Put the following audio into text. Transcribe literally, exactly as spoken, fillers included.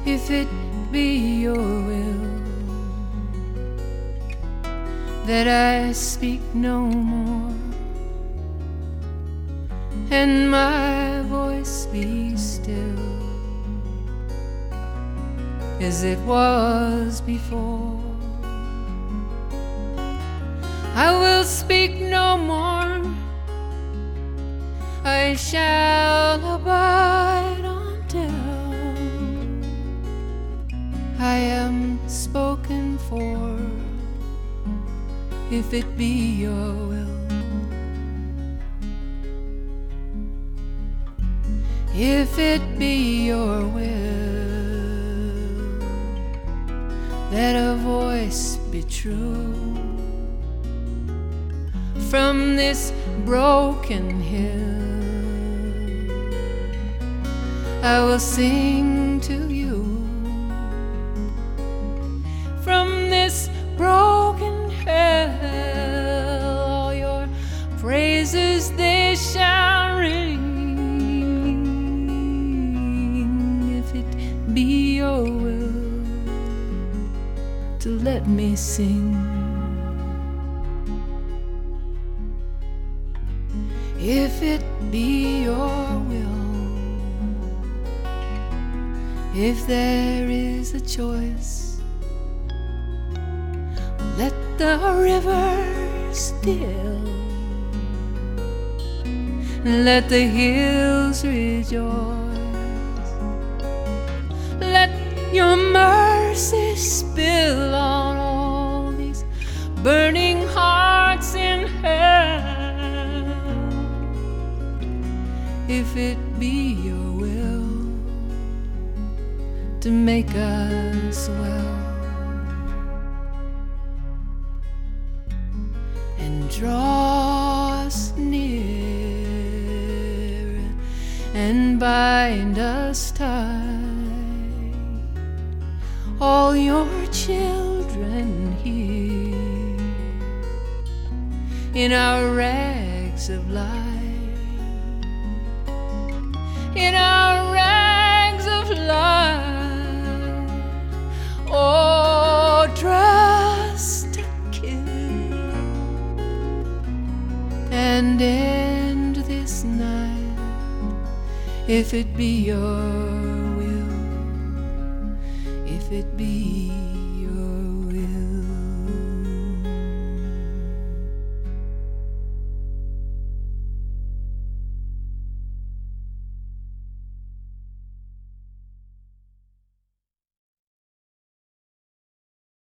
if it be your will that I speak no more, and my voice be still as it was before. I will speak no more, I shall abide until I am spoken for, if it be your will. If it be your will that a voice be true from this broken hill, I will sing to you. From this broken hill, all your praises they shall ring, if it be your will to let me sing. If it be your will, if there is a choice, let the river still, let the hills rejoice, let your mercy spill on all these burning hearts in hell. If it be your will to make us well and draw us near and bind us tight, all your children here in our rags of life, in our rags of life, oh, dress to kill and end this night, if it be your will, if it be